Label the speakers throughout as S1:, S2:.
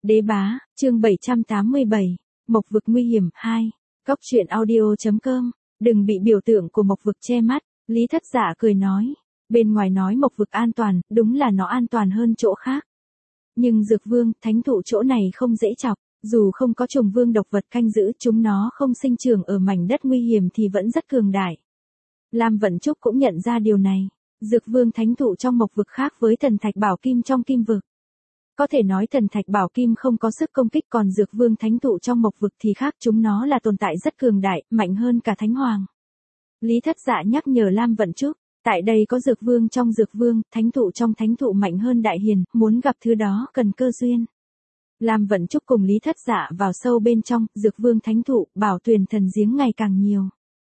S1: Đế bá, chương 787, Mộc vực nguy hiểm 2, Cóc truyện audio.com, đừng bị biểu tượng của Mộc vực che mắt, Lý Thất Dạ cười nói, bên ngoài nói Mộc vực an toàn, đúng là nó an toàn hơn chỗ khác. Nhưng Dược Vương, thánh thụ chỗ này không dễ chọc, dù không có trùng vương độc vật canh giữ, chúng nó không sinh trưởng ở mảnh đất nguy hiểm thì vẫn rất cường đại. Lam Vận Trúc cũng nhận ra điều này, Dược Vương thánh thụ trong Mộc vực khác với thần thạch bảo kim trong Kim vực. Có thể nói thần thạch bảo kim không có sức công kích, còn Dược Vương thánh thụ trong Mộc vực thì khác, chúng nó là tồn tại rất cường đại, mạnh hơn cả thánh hoàng. Lý Thất Dạ nhắc nhở Lam Vận Trúc, tại đây có Dược Vương trong Dược Vương, thánh thụ trong thánh thụ mạnh hơn đại hiền, muốn gặp thứ đó cần cơ duyên. Lam Vận Trúc cùng Lý Thất Dạ vào sâu bên trong, Dược Vương thánh thụ, bảo tuyền thần giếng ngày càng nhiều.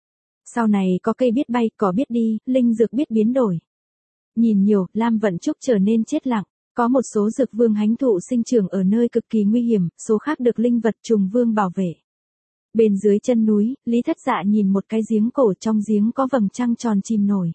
S1: Sau này có cây biết bay, cỏ biết đi, linh dược biết biến đổi. Nhìn nhiều, Lam Vận Trúc trở nên chết lặng. Có một số Dược Vương thánh thụ sinh trưởng ở nơi cực kỳ nguy hiểm, số khác được linh vật trùng vương bảo vệ. Bên dưới chân núi, Lý Thất Dạ nhìn một cái giếng cổ, trong giếng có vầng trăng tròn chìm nổi.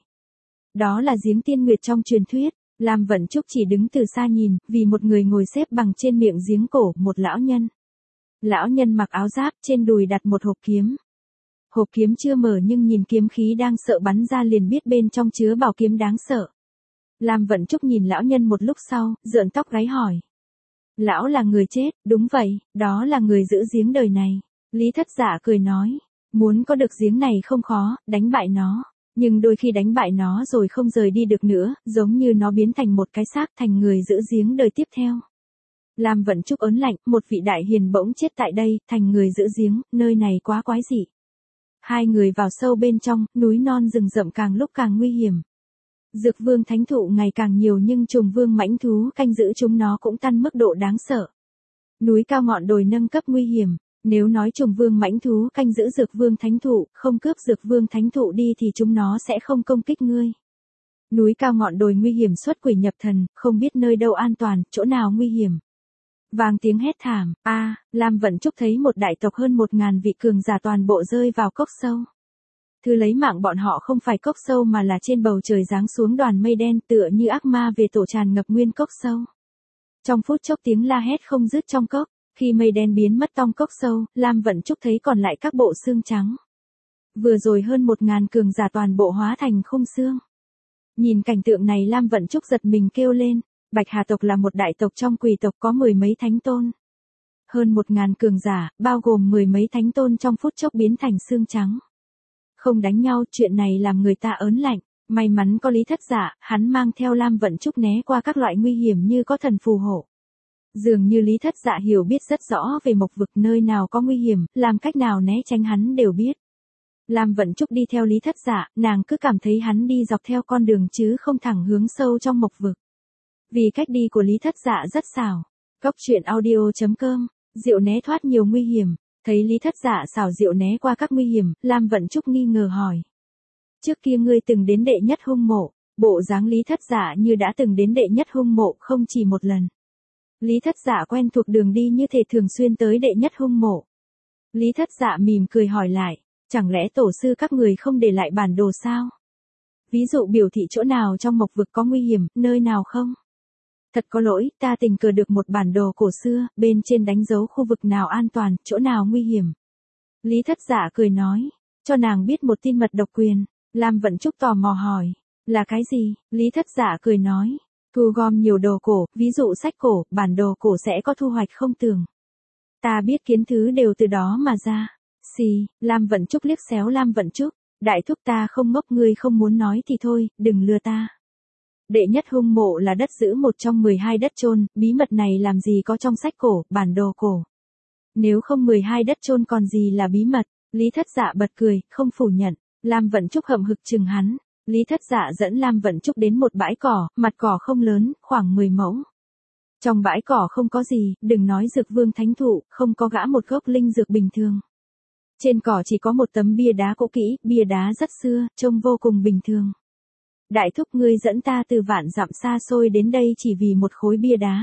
S1: Đó là giếng tiên nguyệt trong truyền thuyết. Lam Vận Trúc chỉ đứng từ xa nhìn, vì một người ngồi xếp bằng trên miệng giếng cổ, một lão nhân. Lão nhân mặc áo giáp, trên đùi đặt một hộp kiếm. Hộp kiếm chưa mở nhưng nhìn kiếm khí đang sợ bắn ra liền biết bên trong chứa bảo kiếm đáng sợ. Lam Vận Trúc nhìn lão nhân một lúc sau, rợn tóc gáy hỏi. Lão là người chết, đúng vậy, đó là người giữ giếng đời này. Lý Thất Dạ cười nói, muốn có được giếng này không khó, đánh bại nó. Nhưng đôi khi đánh bại nó rồi không rời đi được nữa, giống như nó biến thành một cái xác, thành người giữ giếng đời tiếp theo. Lam Vận Trúc ớn lạnh, một vị đại hiền bỗng chết tại đây, thành người giữ giếng, nơi này quá quái dị. Hai người vào sâu bên trong, núi non rừng rậm càng lúc càng nguy hiểm. Dược Vương thánh thụ ngày càng nhiều nhưng trùng vương mãnh thú canh giữ chúng nó cũng tăng mức độ đáng sợ. Núi cao ngọn đồi nâng cấp nguy hiểm, nếu nói trùng vương mãnh thú canh giữ Dược Vương thánh thụ, không cướp Dược Vương thánh thụ đi thì chúng nó sẽ không công kích ngươi. Núi cao ngọn đồi nguy hiểm xuất quỷ nhập thần, không biết nơi đâu an toàn, chỗ nào nguy hiểm. Vang tiếng hét thảm, Lam Vận Trúc thấy một đại tộc hơn 1000 vị cường giả toàn bộ rơi vào cốc sâu. Thứ lấy mạng bọn họ không phải cốc sâu mà là trên bầu trời giáng xuống đoàn mây đen tựa như ác ma về tổ tràn ngập nguyên cốc sâu. Trong phút chốc tiếng la hét không dứt trong cốc, khi mây đen biến mất trong cốc sâu, Lam Vận Trúc thấy còn lại các bộ xương trắng. Vừa rồi hơn 1000 cường giả toàn bộ hóa thành khung xương. Nhìn cảnh tượng này Lam Vận Trúc giật mình kêu lên, Bạch Hà tộc là một đại tộc trong Quỷ tộc có 10 mấy thánh tôn. Hơn 1000 cường giả, bao gồm 10 mấy thánh tôn trong phút chốc biến thành xương trắng. Không đánh nhau, chuyện này làm người ta ớn lạnh, may mắn có Lý Thất Dạ, hắn mang theo Lam Vận Trúc né qua các loại nguy hiểm như có thần phù hộ. Dường như Lý Thất Dạ hiểu biết rất rõ về Mộc vực, nơi nào có nguy hiểm, làm cách nào né tránh hắn đều biết. Lam Vận Trúc đi theo Lý Thất Dạ, nàng cứ cảm thấy hắn đi dọc theo con đường chứ không thẳng hướng sâu trong Mộc vực. Vì cách đi của Lý Thất Dạ rất xảo. Cóc truyện audio.com, diệu né thoát nhiều nguy hiểm. Thấy Lý Thất Dạ xảo diệu né qua các nguy hiểm, Lam Vận Trúc nghi ngờ hỏi. Trước kia ngươi từng đến đệ nhất hung mộ, bộ dáng Lý Thất Dạ như đã từng đến đệ nhất hung mộ không chỉ một lần. Lý Thất Dạ quen thuộc đường đi như thể thường xuyên tới đệ nhất hung mộ. Lý Thất Dạ mỉm cười hỏi lại, chẳng lẽ tổ sư các người không để lại bản đồ sao? Ví dụ biểu thị chỗ nào trong Mộc vực có nguy hiểm, nơi nào không? Thật có lỗi, ta tình cờ được một bản đồ cổ xưa, bên trên đánh dấu khu vực nào an toàn, chỗ nào nguy hiểm. Lý Thất Dạ cười nói, cho nàng biết một tin mật độc quyền. Lam Vận Trúc tò mò hỏi, là cái gì? Lý Thất Dạ cười nói, thu gom nhiều đồ cổ, ví dụ sách cổ, bản đồ cổ sẽ có thu hoạch không tưởng. Ta biết kiến thứ đều từ đó mà ra. Lam Vận Trúc liếc xéo Lam Vận Trúc, đại thúc ta không ngốc, ngươi không muốn nói thì thôi, đừng lừa ta. Đệ nhất hung mộ là đất giữ một trong 12 đất chôn, bí mật này làm gì có trong sách cổ, bản đồ cổ. Nếu không 12 đất chôn còn gì là bí mật? Lý Thất Dạ bật cười, không phủ nhận. Lam Vận Trúc hậm hực chừng hắn. Lý Thất Dạ dẫn Lam Vận Trúc đến một bãi cỏ, mặt cỏ không lớn, khoảng 10 mẫu. Trong bãi cỏ không có gì, đừng nói Dược Vương thánh thụ, không có gã một gốc linh dược bình thường. Trên cỏ chỉ có một tấm bia đá cũ kỹ, bia đá rất xưa, trông vô cùng bình thường. Đại thúc ngươi dẫn ta từ vạn dặm xa xôi đến đây chỉ vì một khối bia đá.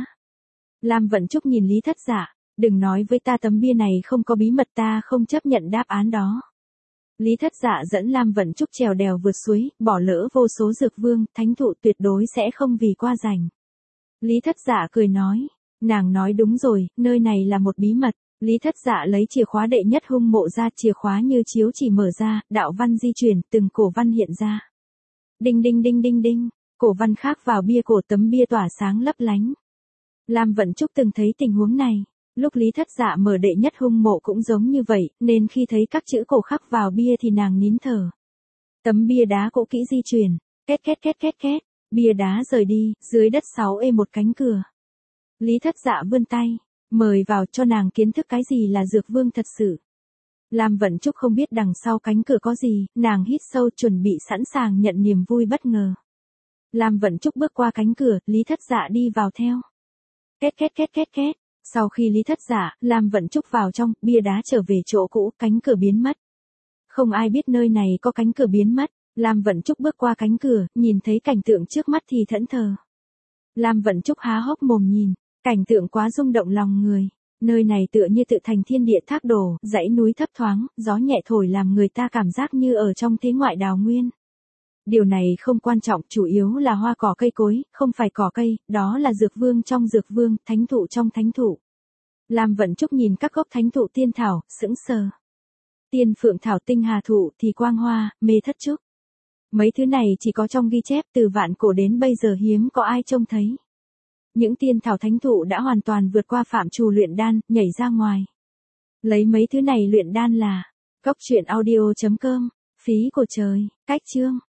S1: Lam Vận Trúc nhìn Lý Thất Dạ, đừng nói với ta tấm bia này không có bí mật, ta không chấp nhận đáp án đó. Lý Thất Dạ dẫn Lam Vận Trúc trèo đèo vượt suối, bỏ lỡ vô số Dược Vương, thánh thụ tuyệt đối sẽ không vì qua rảnh. Lý Thất Dạ cười nói, Nàng nói đúng rồi, nơi này là một bí mật. Lý Thất Dạ lấy chìa khóa đệ nhất hung mộ ra, chìa khóa như chiếu chỉ mở ra, đạo văn di chuyển, từng cổ văn hiện ra. Đinh đinh đinh đinh đinh, cổ văn khác vào bia cổ, tấm bia tỏa sáng lấp lánh. Lam Vận Trúc từng thấy tình huống này, lúc Lý Thất Dạ mở đệ nhất hung mộ cũng giống như vậy, nên khi thấy các chữ cổ khắc vào bia thì nàng nín thở. Tấm bia đá cũ kỹ di chuyển, két két két két két, bia đá rời đi, dưới đất 6E một cánh cửa. Lý Thất Dạ vươn tay, mời vào, cho nàng kiến thức cái gì là dược vương thật sự. Lam Vận Trúc không biết đằng sau cánh cửa có gì, nàng hít sâu chuẩn bị sẵn sàng nhận niềm vui bất ngờ. Lam Vận Trúc bước qua cánh cửa, Lý Thất Dạ đi vào theo. Két két két két két, sau khi Lý Thất Dạ, Lam Vận Trúc vào trong, bia đá trở về chỗ cũ, cánh cửa biến mất. Không ai biết nơi này có cánh cửa biến mất, Lam Vận Trúc bước qua cánh cửa, nhìn thấy cảnh tượng trước mắt thì thẫn thờ. Lam Vận Trúc há hốc mồm nhìn, cảnh tượng quá rung động lòng người. Nơi này tựa như tự thành thiên địa thác đổ, dãy núi thấp thoáng, gió nhẹ thổi làm người ta cảm giác như ở trong thế ngoại đào nguyên. Điều này không quan trọng, chủ yếu là hoa cỏ cây cối, không phải cỏ cây, đó là dược vương trong dược vương, thánh thụ trong thánh thụ. Lam Vận Trúc nhìn các gốc thánh thụ tiên thảo, sững sờ. Tiên phượng thảo, tinh hà thụ, thì quang hoa, mê thất trúc. Mấy thứ này chỉ có trong ghi chép, từ vạn cổ đến bây giờ hiếm có ai trông thấy. Những tiên thảo thánh thụ đã hoàn toàn vượt qua phạm trù luyện đan, nhảy ra ngoài. Lấy mấy thứ này luyện đan là, coctruyện audio.com, phí của trời, cách chương.